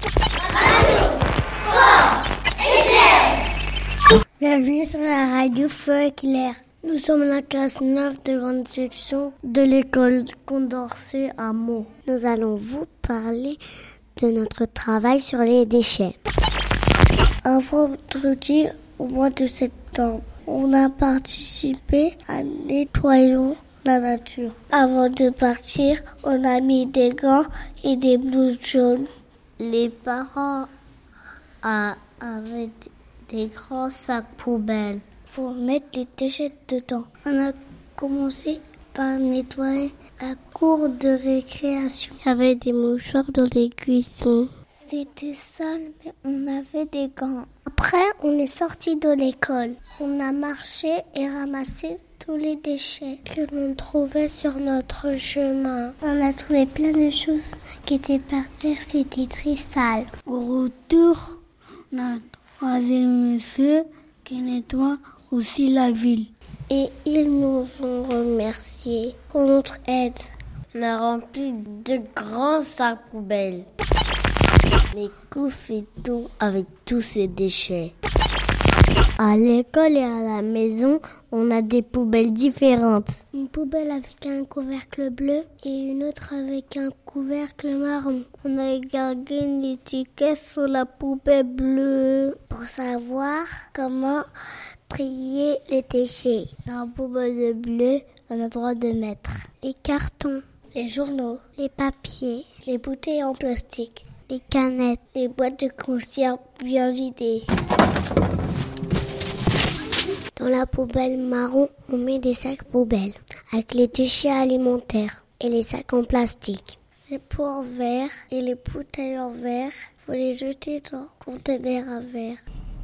Bienvenue sur la radio Feu Éclair. Nous sommes la classe 9 de grande section de l'école Condorcet à Meaux. Nous allons vous parler de notre travail sur les déchets. Un vendredi au mois de septembre, on a participé à nettoyons la nature. Avant de partir, on a mis des gants et des blouses jaunes. Les parents avaient des grands sacs poubelles pour mettre les déchets dedans. On a commencé par nettoyer la cour de récréation. Il y avait des mouchoirs dans les cuissons. C'était sale, mais on avait des gants. Après, on est sorti de l'école. On a marché et ramassé tous les déchets que l'on trouvait sur notre chemin. On a trouvé plein de choses qui étaient par terre, c'était très sale. Au retour, on a croisé le monsieur qui nettoie aussi la ville. Et ils nous ont remerciés pour notre aide. On a rempli de grands sacs poubelles. Mais qu'on fait tout avec tous ces déchets? À l'école et à la maison, on a des poubelles différentes. Une poubelle avec un couvercle bleu et une autre avec un couvercle marron. On a gardé une étiquette sur la poubelle bleue pour savoir comment trier les déchets. Dans la poubelle bleue, on a le droit de mettre les cartons, les journaux, les papiers, les bouteilles en plastique, les canettes, les boîtes de conserve bien vidées. Dans la poubelle marron, on met des sacs poubelles avec les déchets alimentaires et les sacs en plastique. Les pots en verre et les bouteilles en verre, faut les jeter dans le conteneur à verre.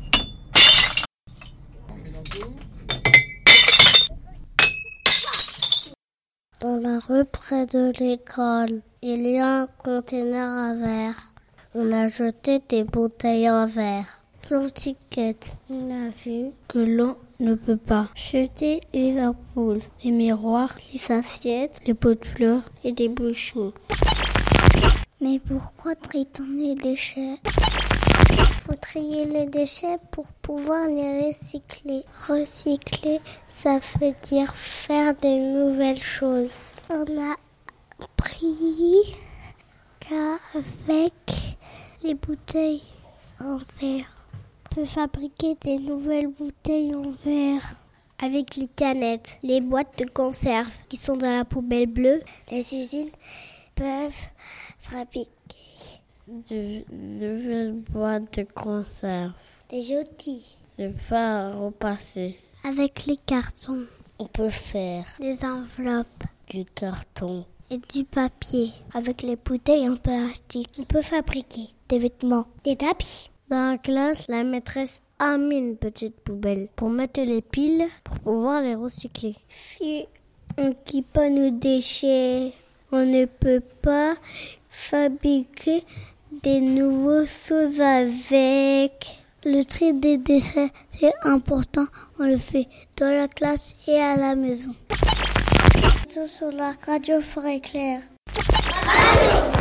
Dans la rue près de l'école, il y a un conteneur à verre. On a jeté des bouteilles en verre. L'antiquette, on a vu que l'on ne peut pas jeter les ampoules, les miroirs, les assiettes, les pots de fleurs et des bouchons. Mais pourquoi trie-t-on les déchets? Faut trier les déchets pour pouvoir les recycler. Recycler, ça veut dire faire de nouvelles choses. On a appris qu'avec les bouteilles en verre, on peut fabriquer des nouvelles bouteilles en verre. Avec les canettes, les boîtes de conserve qui sont dans la poubelle bleue, les usines peuvent fabriquer de nouvelles boîtes de conserve. des outils. De faire à repasser. Avec les cartons, On peut faire des enveloppes du carton. et du papier. Avec les bouteilles en plastique, on peut fabriquer des vêtements, des tapis. Dans la classe, la maîtresse a mis une petite poubelle pour mettre les piles pour pouvoir les recycler. Si on quitte pas nos déchets, on ne peut pas fabriquer des nouvelles choses avec. Le tri des déchets, c'est important. On le fait dans la classe et à la maison. Sur la radio Feu Éclair.